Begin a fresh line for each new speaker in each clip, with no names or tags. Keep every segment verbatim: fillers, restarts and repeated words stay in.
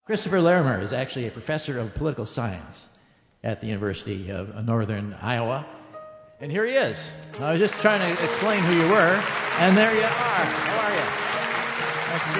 Christopher Larimer is actually a professor of political science at the University of Northern Iowa. And here he is. I was just trying to explain who you were, and there you are. How are you? Nice to see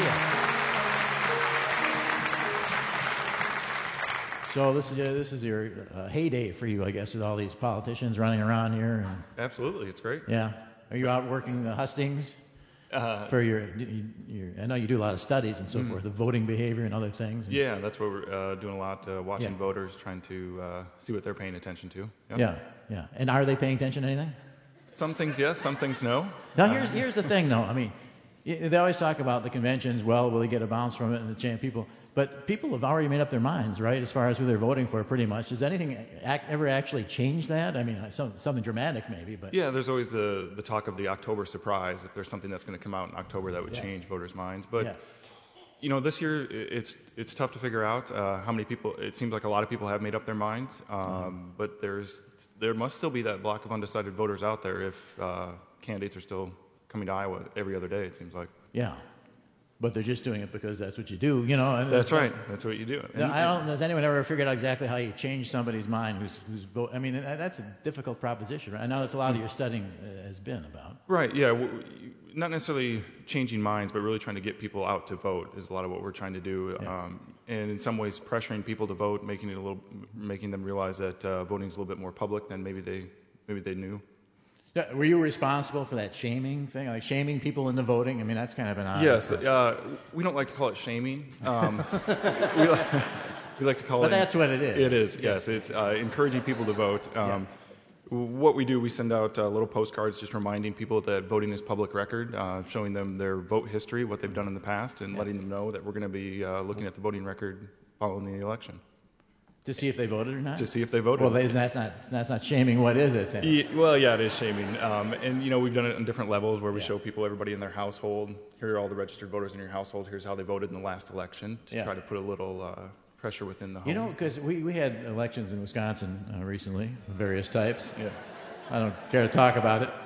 you. So this is uh, this is your uh, heyday for you, I guess, with all these politicians running around here. And,
Absolutely, it's great.
yeah. Are you out working the hustings uh, for your, your? I know you do a lot of studies and so mm-hmm. forth, the voting behavior and other things. And,
yeah, that's what we're uh, doing a lot, uh, watching
yeah.
voters, trying to uh, see what they're paying attention to. Yep.
Yeah, yeah. And are they paying attention to anything?
Some things yes, some things no.
Now here's here's the thing, though. I mean, they always talk about the conventions. Well, will they get a bounce from it and the chant people? But people have already made up their minds, right, as far as who they're voting for, pretty much. Does anything act, ever actually change that? I mean, some, something dramatic, maybe, but
yeah, there's always the the talk of the October surprise. If there's something that's going to come out in October that would
yeah.
change voters' minds, but.
Yeah.
You know, this year it's it's tough to figure out uh, how many people. It seems like a lot of people have made up their minds, um, mm-hmm. but there's there must still be that block of undecided voters out there if uh, candidates are still coming to Iowa every other day. It seems like.
Yeah, but they're just doing it because that's what you do, you know. And
that's right. That's what you do.
And, I don't. Has anyone ever figured out exactly how you change somebody's mind who's who's vote? I mean, that's a difficult proposition, right? I know that's a lot of your studying uh, has been about.
Right. Yeah. W- Not necessarily changing minds, but really trying to get people out to vote is a lot of what we're trying to do.
Yeah.
Um, and in some ways, pressuring people to vote, making it a little, making them realize that uh, voting is a little bit more public than maybe they maybe they knew.
Yeah, were you responsible for that shaming thing, like shaming people into voting? I mean, that's kind of an odd.
Yes. Uh, we don't like to call it shaming. Um, we, like, we like to call
but
it.
But that's what it is.
It is. Yes. It's uh, encouraging people to vote. Um, yeah. What we do, we send out uh, little postcards just reminding people that voting is public record, uh, showing them their vote history, what they've done in the past, and yeah. letting them know that we're going to be uh, looking at the voting record following the election.
To see if they voted or not?
To see if they voted.
Well, that's not that's not shaming. What is it then?
Yeah, well, yeah, it is shaming. Um, and, you know, we've done it on different levels where we
yeah.
show people, everybody in their household, here are all the registered voters in your household, here's how they voted in the last election, to
yeah.
try to put a little uh, pressure within the home.
You know, because we, we had elections in Wisconsin uh, recently, of various types.
Yeah.
I don't care to talk about it.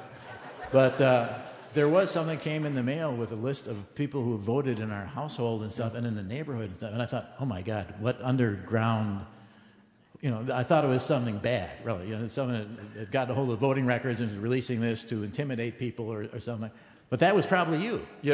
But uh, there was something came in the mail with a list of people who voted in our household and stuff and in the neighborhood and stuff. And I thought, oh, my God, what underground, you know, I thought it was something bad, really. You know, someone had got a hold of the voting records and was releasing this to intimidate people or, or something. But that was probably you.
Yeah.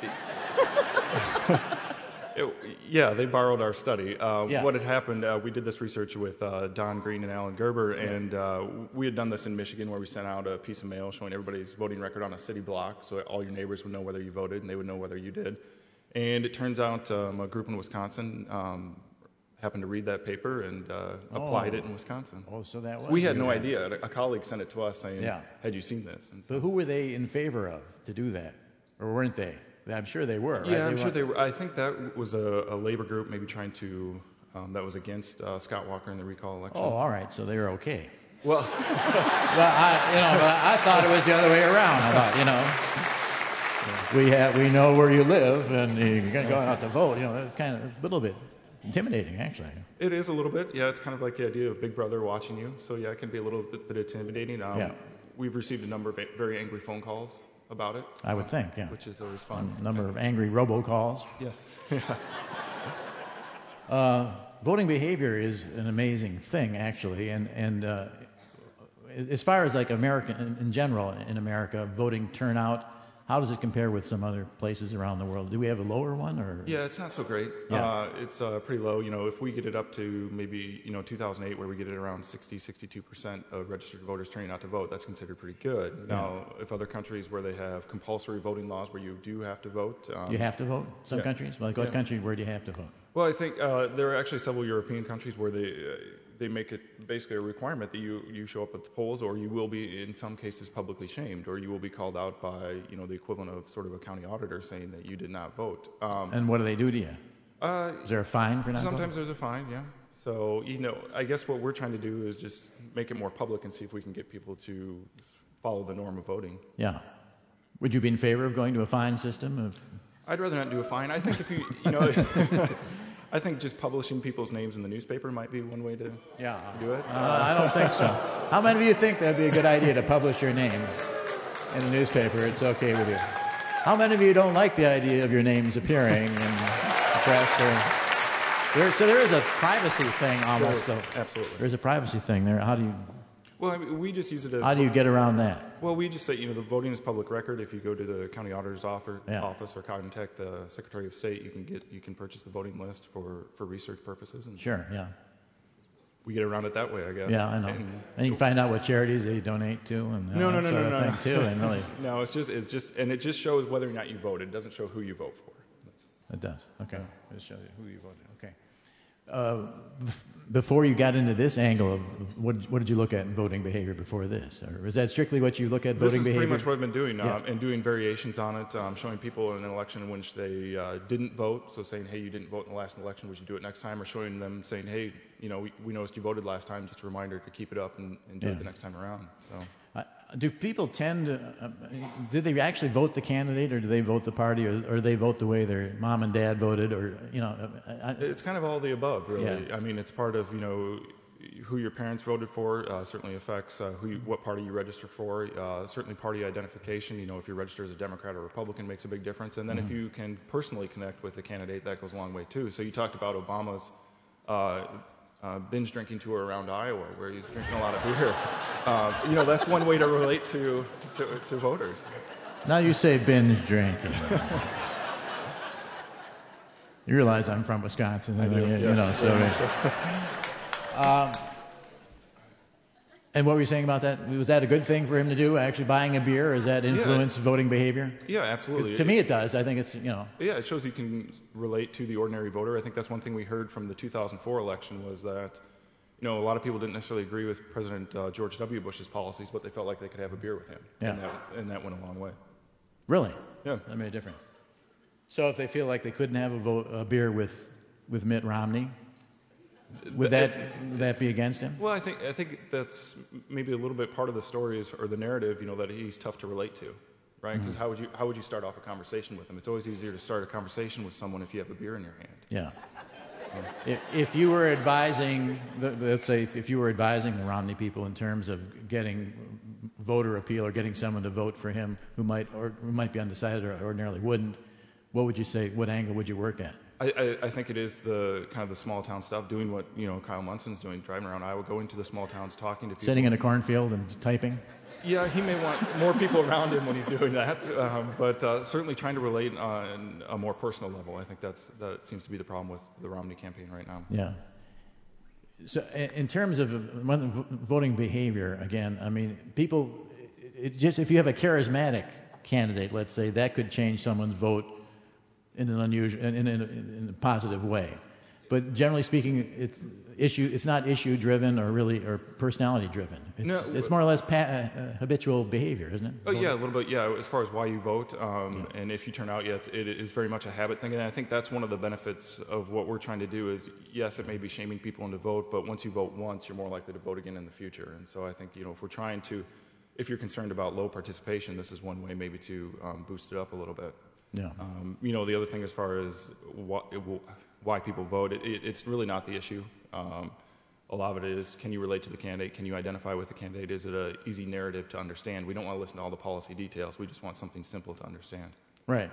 It, yeah, they borrowed our study. Uh,
yeah.
What had happened, uh, we did this research with uh, Don Green and Alan Gerber, yeah. and uh, we had done this in Michigan where we sent out a piece of mail showing everybody's voting record on a city block so all your neighbors would know whether you voted and they would know whether you did. And it turns out um, a group in Wisconsin um, happened to read that paper and uh, applied
oh.
it in Wisconsin.
Oh, so that was...
So we had no idea. A colleague sent it to us saying,
yeah.
had you seen this? And so,
so who were they in favor of to do that? Or weren't they? I'm sure they were, right?
Yeah, I'm
they
sure they were. I think that was a, a labor group maybe trying to, um, that was against uh, Scott Walker in the recall election.
Oh, all right, so they were okay.
Well,
well I, you know, I thought it was the other way around. I thought, you know, we have, we know where you live, and you're going to go out to vote. You know, it's kind of it's a little bit intimidating, actually.
It is a little bit. Yeah, it's kind of like the idea of Big Brother watching you. So yeah, it can be a little bit, bit intimidating. Um,
yeah. We've
received a number of very angry phone calls about it.
I would think, yeah.
Which is always fun.
A number of angry robocalls.
Yes. Yeah.
uh, voting behavior is an amazing thing, actually, and and uh, as far as like American in, in general in America, voting turnout, how does it compare with some other places around the world? Do we have a lower one, or?
Yeah, it's not so great.
Yeah.
Uh, it's uh, pretty low. You know, if we get it up to maybe you know two thousand eight, where we get it around sixty, sixty-two percent of registered voters turning out to vote, that's considered pretty good.
Yeah.
Now, if other countries where they have compulsory voting laws where you do have to vote, um,
you have to vote. Some
yeah.
countries, like what
yeah.
country, where do you have to vote?
Well, I think uh, there are actually several European countries where they uh, they make it basically a requirement that you, you show up at the polls, or you will be, in some cases, publicly shamed, or you will be called out by you know the equivalent of sort of a county auditor saying that you did not vote. Um,
and what do they do to you?
Uh,
is there a fine for not
sometimes
voting?
there's a fine, yeah. So you know, I guess what we're trying to do is just make it more public and see if we can get people to follow the norm of voting.
Yeah. Would you be in favor of going to a fine system? Of...
I'd rather not do a fine. I think if you, you know, I think just publishing people's names in the newspaper might be one way to,
yeah.
to do it.
Uh, I don't think so. How many of you think that'd be a good idea to publish your name in the newspaper? It's okay with you. How many of you don't like the idea of your names appearing in the press? Or... There, so there is a privacy thing almost.
There
So
is, absolutely.
There's a privacy thing there. How do you
Well, I mean, we just use it as.
how do you get around that?
Well, we just say, you know, the voting is public record. If you go to the county auditor's office,
Yeah.
office or contact the Secretary of State, you can get you can purchase the voting list for, for research purposes, and
Sure. Yeah.
we get around it that way, I guess.
Yeah, I know.
And,
And you can find out what charities they donate to and all
no, no,
that
no,
sort
no,
of
no,
thing
no.
too. And really,
no, it's just it's just and it just shows whether or not you voted. It doesn't show who you vote for. That's,
it does. Okay. It shows you who you voted. Okay. Uh, bef- before you got into this angle of what, what did you look at in voting behavior before this, or is that strictly what you look at
This
voting
is
behavior?
pretty much what I've been doing,
Yeah.
um, and doing variations on it, um, showing people in an election in which they uh, didn't vote, so saying, hey, you didn't vote in the last election, would you do it next time, or showing them saying, hey, you know, we, we noticed you voted last time, just a reminder to keep it up and, and do
Yeah.
it the next time around. So.
Uh, do people tend to, uh, do they actually vote the candidate, or do they vote the party, or, or do they vote the way their mom and dad voted, or, you know? I, I,
It's kind of all the above, really.
Yeah.
I mean, it's part of, you know, who your parents voted for uh, certainly affects uh, who you, what party you register for. Uh, certainly party identification, you know, if you register as a Democrat or Republican makes a big difference. And then
Mm-hmm.
if you can personally connect with the candidate, that goes a long way, too. So you talked about Obama's uh, uh, binge drinking tour around Iowa, where he's drinking a lot of beer. Uh, you know, that's one way to relate to, to, to voters.
Now you say binge drinking. You realize I'm from Wisconsin,
I do,
you, you
yes.
know. So, um, and what were you saying about that? Was that a good thing for him to do? Actually, buying a beer, or does that influence voting behavior?
Yeah, absolutely.
'Cause to me, it does. I think it's you know.
Yeah, it shows you can relate to the ordinary voter. I think that's one thing we heard from the two thousand four election was that, you know, a lot of people didn't necessarily agree with President uh, George W. Bush's policies, but they felt like they could have a beer with him.
Yeah.
And that, and that went a long way.
Really?
Yeah.
That made a difference. So if they feel like they couldn't have a, vote, a beer with, with Mitt Romney, would that would that be against him?
Well, I think I think that's maybe a little bit part of the story is, or the narrative, you know, that he's tough to relate to, right? Because mm-hmm. how would you how would you start off a conversation with him? It's always easier to start a conversation with someone if you have a beer in your hand.
Yeah. If, if you were advising, the, let's say, if, if you were advising the Romney people in terms of getting voter appeal or getting someone to vote for him who might or who might be undecided or ordinarily wouldn't, what would you say? What angle would you work at?
I, I, I think it is the kind of the small town stuff, doing what you know Kyle Munson's doing, driving around Iowa, going to the small towns, talking to people.
Sitting in a cornfield and typing.
Yeah, he may want more people around him when he's doing that, um, but uh, certainly trying to relate on a more personal level. I think that's that seems to be the problem with the Romney campaign right now.
Yeah. So, in terms of voting behavior, again, I mean, people, it just if you have a charismatic candidate, let's say, that could change someone's vote in an unusual, in, in, in, in a positive way. But generally speaking, it's issue. It's not issue driven or really or personality driven. It's,
No,
it's more or less pa- uh, habitual behavior, isn't it?
Oh yeah, a little bit. Yeah, as far as why you vote, um, yeah. and if you turn out, yeah, it's, it is very much a habit thing. And I think that's one of the benefits of what we're trying to do. Is yes, it may be shaming people into vote, but once you vote once, you're more likely to vote again in the future. And so I think you know if we're trying to, if you're concerned about low participation, this is one way maybe to um, boost it up a little bit.
Yeah.
Um, you know, the other thing as far as what, it will, why people vote, it, it, it's really not the issue. Um, a lot of it is, can you relate to the candidate? Can you identify with the candidate? Is it an easy narrative to understand? We don't want to listen to all the policy details. We just want something simple to understand.
Right.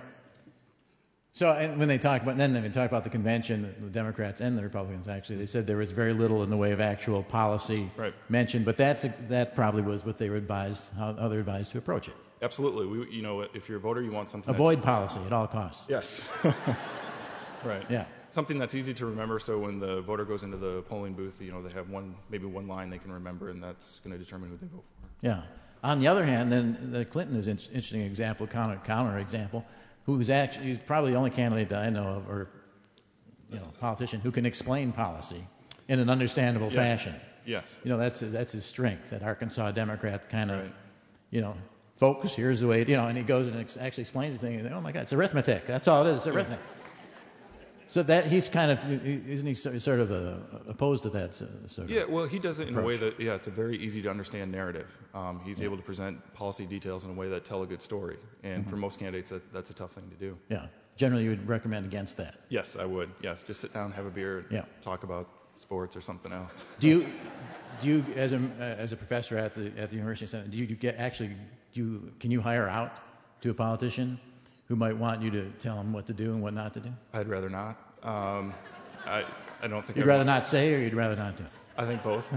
So and when they talk about, then they talk about the convention, the Democrats and the Republicans, actually, they said there was very little in the way of actual policy
right.
mentioned, but that's, that probably was what they were advised, how, how they were advised to approach it.
Absolutely. We, you know, if you're a voter, you want something
Avoid
that's...
policy at all costs.
Yes. Right.
Yeah.
Something that's easy to remember, so when the voter goes into the polling booth, you know, they have one, maybe one line they can remember, and that's going to determine who they vote for.
Yeah. On the other hand, then the Clinton is an interesting example, counter, counter example, who's actually he's probably the only candidate that I know of, or you know, politician who can explain policy in an understandable
yes.
fashion.
Yes.
You know, that's that's his strength. That Arkansas Democrat kind of,
right.
you know, folks. Here's the way, you know, and he goes and ex- actually explains the thing. Oh my God, it's arithmetic. That's all it is. It's arithmetic. So that he's kind of isn't he sort of a, opposed to that sort of
yeah well he does it in
approach.
a way that yeah it's a very easy to understand narrative. Um, he's yeah. able to present policy details in a way that tell a good story, and mm-hmm. for most candidates that, that's a tough thing to do.
Yeah, generally you would recommend against that.
Yes, I would. Yes, just sit down, have a beer, and
yeah.
talk about sports or something else.
Do you do you as a uh, as a professor at the at the University of do you, do you get actually do you, can you hire out to a politician who might want you to tell him what to do and what not to do?
I'd rather not. Um, I, I don't think
You'd
I'd
rather not say, or you'd rather not do it?
I think both.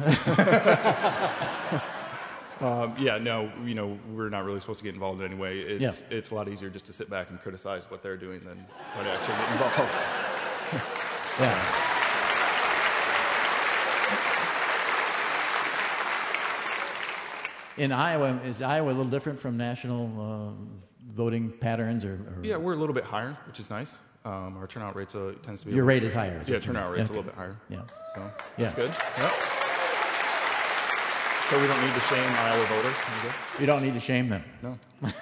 um, yeah, no, you know, we're not really supposed to get involved in any way. It's,
Yeah.
it's a lot easier just to sit back and criticize what they're doing than try to actually get involved.
Yeah. In Iowa, is Iowa a little different from national uh, voting patterns? Or, or
Yeah, we're a little bit higher, which is nice. Um, our turnout rate uh, tends to be...
Your
a
rate
bit,
is higher.
Yeah, turnout rate's
okay.
a little bit higher.
Yeah.
So
Yeah.
that's good. Yep. So we don't need to shame Iowa voters?
You don't need to shame them.
No.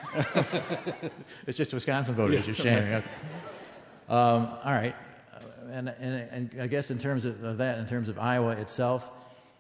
It's just Wisconsin voters
Yeah.
you're shaming. Okay. Um, all right. Uh, And, and, and I guess in terms of, of that, in terms of Iowa itself,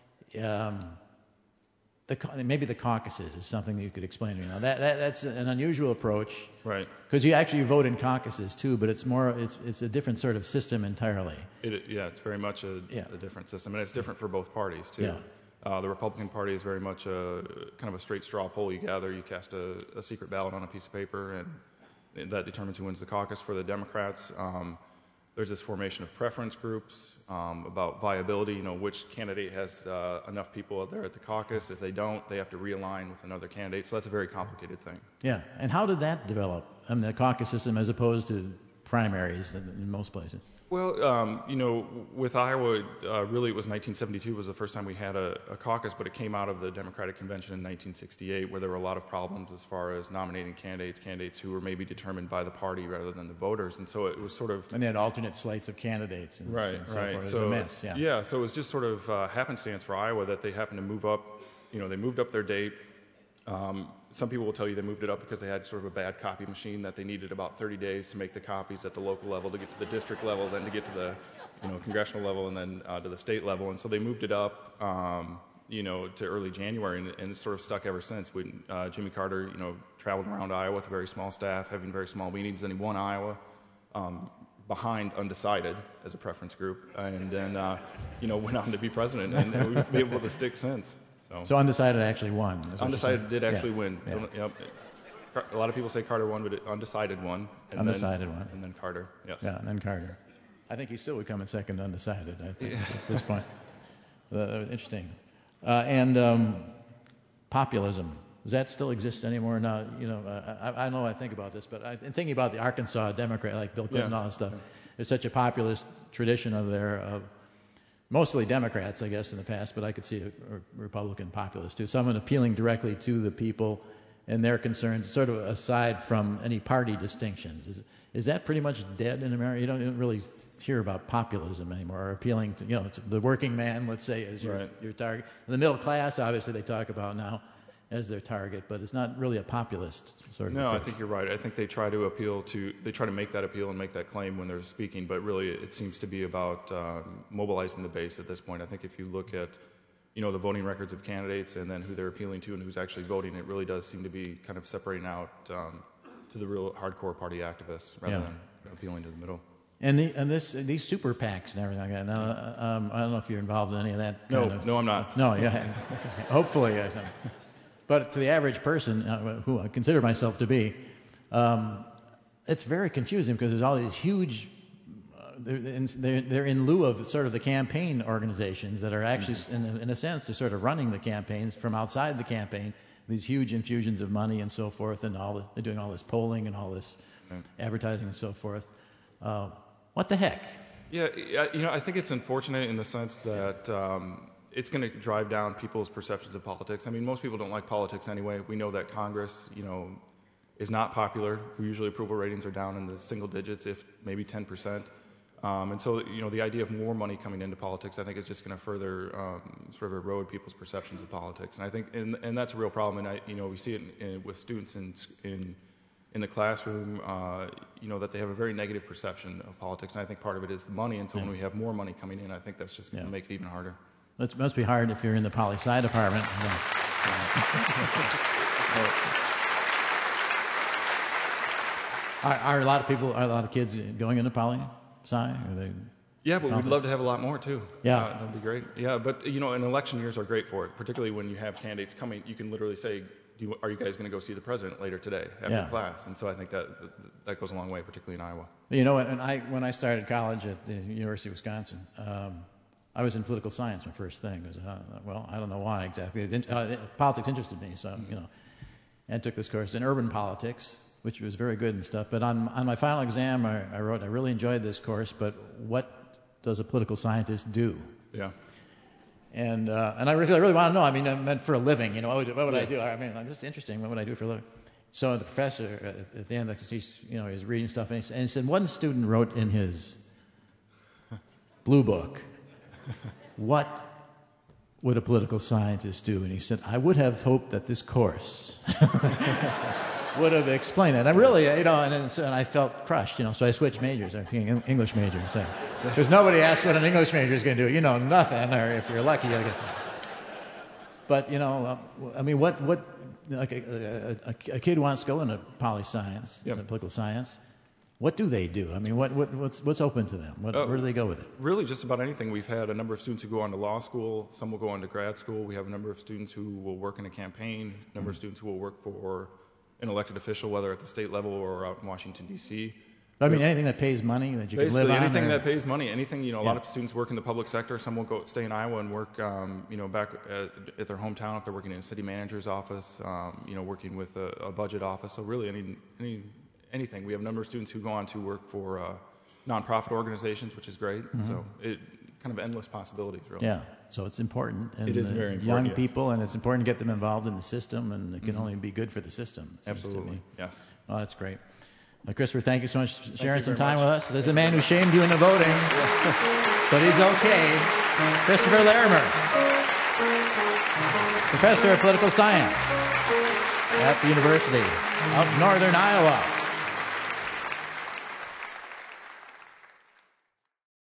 um, the, ca- maybe the caucuses is something that you could explain to me. Now, that, that, that's an unusual approach.
Right.
Because you actually vote in caucuses, too, but it's more, it's, it's a different sort of system entirely.
It, yeah, it's very much a,
Yeah.
a different system, and it's different for both parties too.
Yeah.
Uh, the Republican Party is very much a kind of a straight straw poll. You gather, you cast a, a secret ballot on a piece of paper, and that determines who wins the caucus. For the Democrats, um, there's this formation of preference groups um, about viability. You know, which candidate has uh, enough people out there at the caucus. If they don't, they have to realign with another candidate. So that's a very complicated thing.
Yeah. And how did that develop? I mean, the caucus system as opposed to primaries in, in most places.
Well, um, you know, with Iowa, uh, really it was nineteen seventy-two was the first time we had a, a caucus, but it came out of the Democratic Convention in nineteen sixty-eight, where there were a lot of problems as far as nominating candidates, candidates who were maybe determined by the party rather than the voters, and so it was sort of...
And they had alternate slates of candidates and,
Right,
and so
right.
forth. It
So,
was a mess, yeah.
yeah, so it was just sort of uh, happenstance for Iowa that they happened to move up, you know, they moved up their date. Um, some people will tell you they moved it up because they had sort of a bad copy machine that they needed about thirty days to make the copies at the local level, to get to the district level, then to get to the, you know, congressional level, and then uh, to the state level. And so they moved it up, um, you know, to early January, and, and it's sort of stuck ever since. We, uh, Jimmy Carter, you know, traveled around Iowa with a very small staff, having very small meetings, and he won Iowa. Um, behind undecided as a preference group, and then uh, you know, went on to be president, and, and we've been able to stick since. So,
So undecided actually won.
undecided did actually
yeah.
win.
Yeah.
Yep. A lot of people say Carter won, but it, undecided won. And
Undecided
then,
won.
And then Carter, yes.
Yeah, and then Carter. I think he still would come in second undecided, I think, yeah. at this point. Uh, interesting. Uh, and um, populism. Does that still exist anymore? Now, you know, uh, I, I know I think about this, but I, in thinking about the Arkansas Democrat, like Bill Clinton
Yeah.
and all that stuff, there's such a populist tradition of their, uh, mostly Democrats, I guess, in the past, but I could see a, a Republican populist too. Someone appealing directly to the people and their concerns, sort of aside from any party distinctions. Is, is that pretty much dead in America? You don't, you don't really hear about populism anymore, or appealing to, you know, to the working man, let's say, as your,
Right.
your target. And the middle class, obviously, they talk about now as their target, but it's not really a populist sort of
No, I
approach.
think you're right. I think they try to appeal to, they try to make that appeal and make that claim when they're speaking, but really it seems to be about um, mobilizing the base at this point. I think if you look at, you know, the voting records of candidates and then who they're appealing to and who's actually voting, it really does seem to be kind of separating out um, to the real hardcore party activists rather
Yeah.
than appealing to the middle.
And, the, and this these super PACs and everything like that. Now, um, I don't know if you're involved in any of that.
No,
kind of,
no, I'm not.
No, yeah. Hopefully, yes. But to the average person, uh, who I consider myself to be, um, it's very confusing because there's all these huge. Uh, they're, in, they're, they're in lieu of sort of the campaign organizations that are actually,
Mm-hmm.
in, a, in a sense, they're sort of running the campaigns from outside the campaign. These huge infusions of money and so forth, and all this, they're doing all this polling and all this
Right.
advertising and so forth. Uh, what the heck?
Yeah, I- you know, I think it's unfortunate in the sense that um, it's going to drive down people's perceptions of politics. I mean, most people don't like politics anyway. We know that Congress, you know, is not popular. Usually approval ratings are down in the single digits, if maybe ten percent. Um, and so, you know, the idea of more money coming into politics, I think, is just going to further um, sort of erode people's perceptions of politics. And I think, and, and that's a real problem. And I, you know, we see it in, in, with students in in in the classroom, uh, you know, that they have a very negative perception of politics. And I think part of it is money. And so when we have more money coming in, I think that's just going to
Yeah.
make it even harder.
It must be hard if you're in the poli-sci department. Are, are a lot of people, are a lot of kids going into poli-sci? Are they?
Yeah, but we'd
Conference.
love to have a lot more too.
Yeah.
Uh, that'd be great. Yeah, but you know, and election years are great for it, particularly when you have candidates coming. You can literally say, do you, are you guys going to go see the president later today after
Yeah.
class? And so I think that that goes a long way, particularly in Iowa.
You know, and I when I started college at the University of Wisconsin, um, I was in political science. My first thing was, uh, well, I don't know why exactly. It, uh, politics interested me, so you know, and took this course in urban politics, which was very good and stuff. But on on my final exam, I, I wrote, I really enjoyed this course, but what does a political scientist do?
Yeah.
And uh, and I really, I really want to know. I mean, I meant for a living. You know, what would, what would
yeah.
I do? I mean, this is interesting. What would I do for a living? So the professor at, at the end, like, he's, you know, he's reading stuff, and he, and he said one student wrote in his blue book, "What would a political scientist do?" And he said, "I would have hoped that this course would have explained it." And I really, you know, and, and, so, and I felt crushed, you know. So I switched majors. I became an English major. So. Because nobody asks what an English major is going to do. You know nothing, or if you're lucky, you'll get. But you know, uh, I mean, what what like a, a, a kid wants to go into poli science,
yep.
political science. What do they do? I mean, what, what what's what's open to them? What, uh, where do they go with it?
Really, just about anything. We've had a number of students who go on to law school. Some will go on to grad school. We have a number of students who will work in a campaign. A number mm-hmm. of students who will work for an elected official, whether at the state level or out in Washington D C
I mean, anything that pays money that you can
Basically,
live on?
anything
or?
that pays money. Anything, you know, a
yeah.
lot of students work in the public sector. Some will go stay in Iowa and work, um, you know, back at, at their hometown if they're working in a city manager's office, um, you know, working with a, a budget office. So really, any, any anything. We have a number of students who go on to work for uh, nonprofit organizations, which is great. Mm-hmm. So it kind of endless possibilities, really.
Yeah, so it's important. And
it is very important.
Young
yes.
people, and it's important to get them involved in the system, and it can mm-hmm. only be good for the system.
Absolutely, yes.
Well, that's great. Well, Christopher, thank you so much for sharing some
time
much. with us. There's a man who shamed you into voting, but he's okay. Christopher Larimer, professor of political science at the university of Northern Iowa.